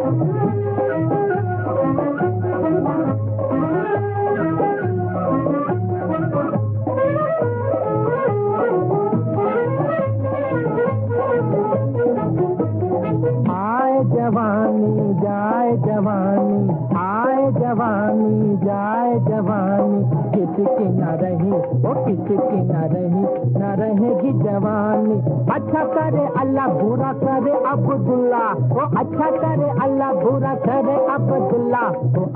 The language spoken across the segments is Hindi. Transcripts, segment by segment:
जवानी जाए जवानी, आए जवानी जाए जवानी, किसकी न रही वो किसकी न रही, न रहेगी जवानी। अच्छा करे अल्लाह बुरा करे अब्दुल्ला, वो अच्छा करे अल्लाह बुरा करे अब्दुल्ला, वो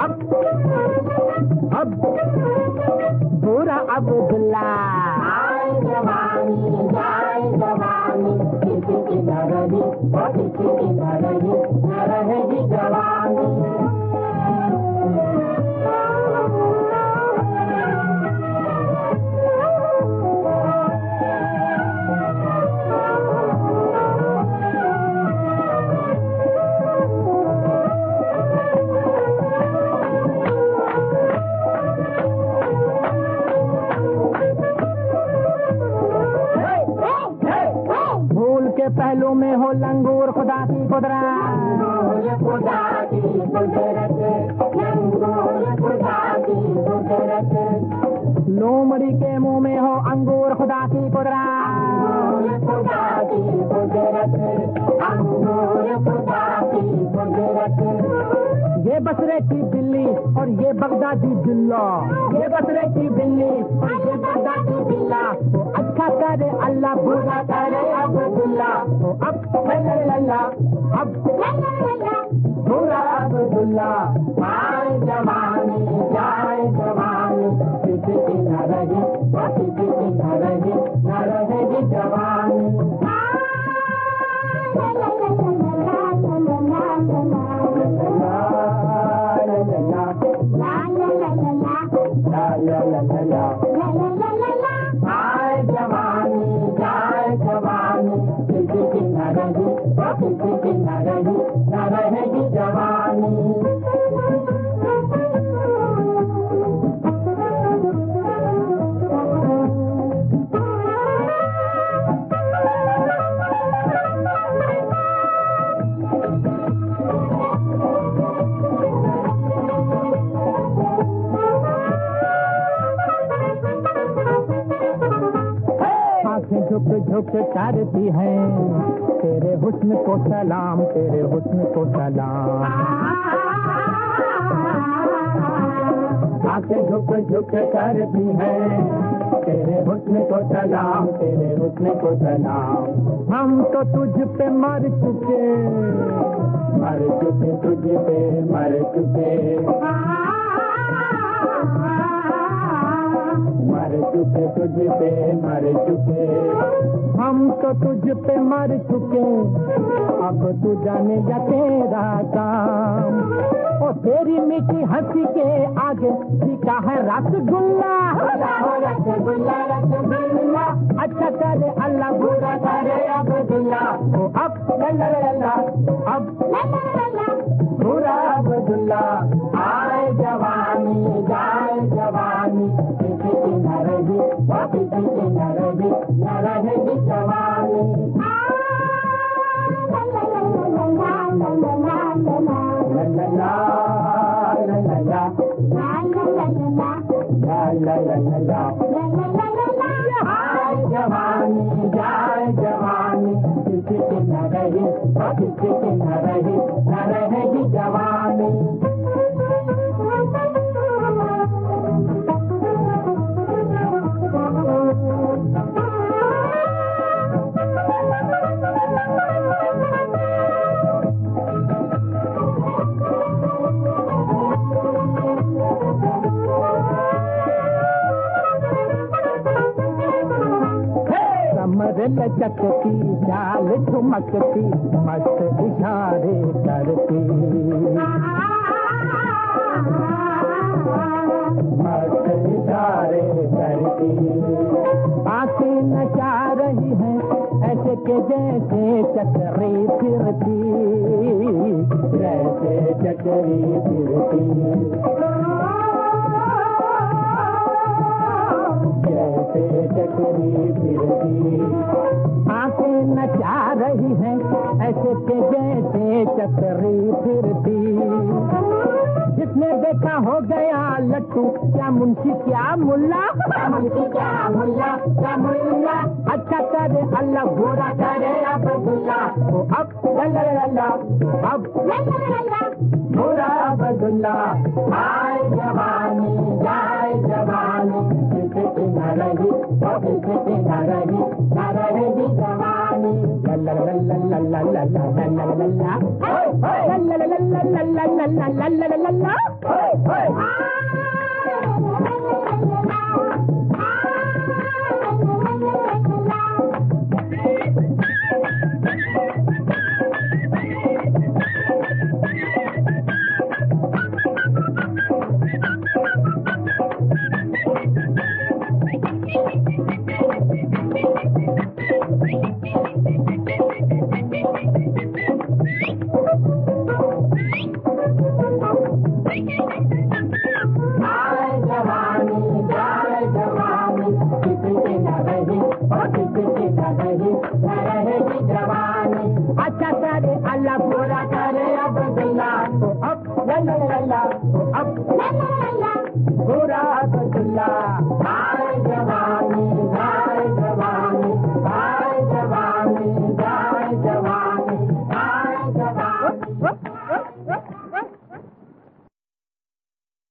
अब बुरा अब्दुल्ला। आए जवानी जाए जवानी, किसकी न रही वो किसकी न रही, न रहेगी जवानी। पहलू में हो लंगूर खुदा की कुदरत, खुदा की कुदरत, लंगूर खुदा की कुदरत। लोमड़ी के मुंह में हो अंगूर खुदा की कुदरत, खुदा की कुदरत, अंगूर खुदा की कुदरत। ये बसरे की बिल्ली और ये बगदादी बिल्ला, ये बसरे की बिल्ली और ये बगदादी बिल्ला, तो अच्छा करे अल्लाह बुरा करे अब्दुल्ला, तो अब बुरा अब्दुल्ला। आए जवानी जाए जवानी, किसकी न रही वो किसकी न रही, न रहेगी जवानी। आए जवानी जाए जवानी, किसकी न रही वो किसकी न रही, न रहेगी जवानी। झुक झुक करती है तेरे हुस्न को सलाम, तेरे हुस्न को सलाम। आंखें झुक झुक करती है तेरे हुस्न को सलाम, तेरे हुस्न को सलाम। हम तो तुझ पे मर चुके, मर चुके तुझ पे मर चुके, मर चुके तुझ पे मर चुके। हम तो तुझ पे मर चुके, अब तू जाने जा तेरा काम। ओ तेरी मीठी हंसी के आगे फीका है रसगुल्ला, रसगुल्ला रसगुल्ला। अच्छा करे अल्लाह बुरा करे अब्दुल्ला, ओ अब बुरा अब्दुल्ला। आए जवानी जाए जवानी, किसकी न रही वो किसकी न रही, न रहेगी जवानी। आए जवानी जाए जवानी, किसकी न रही वो किसकी न रही, न रहेगी जवानी। लचकती चाल ठुमकती, मस्त इशारे करती, मस्त इशारे करती। आंखें नचा रही हैं ऐसे के जैसे चक्री फिरती, जैसे चक्री फिरती, जैसे चक्री फिरती, आंखें नचा रही हैं ऐसे के जैसे चक्री फिरती। जिसने देखा हो गया लट्टू, क्या मुंशी क्या मुल्ला, क्या मुंशी क्या मुल्ला, क्या मुल्ला। अच्छा करे अल्लाह बुरा करे अब्दुल्ला, ओ अब लल्ला लल्ला, अब लल्ला बुरा अब्दुल्ला। आए जवानी जाए जवानी, किसकी न रही वो किसकी न रही, न रहेगी जवानी। लल्ला लल्ला लल्ला लल्ला लल्ला लल्ला, लल्ला लल्ला लल्ला लल्ला लल्ला लल्ला, अच्छा करे अल्लाह पूरा करे अब्दुल्ला, तो अब लल्ला लल्ला, तो अब लल्ला पूरा अब्दुल्ला।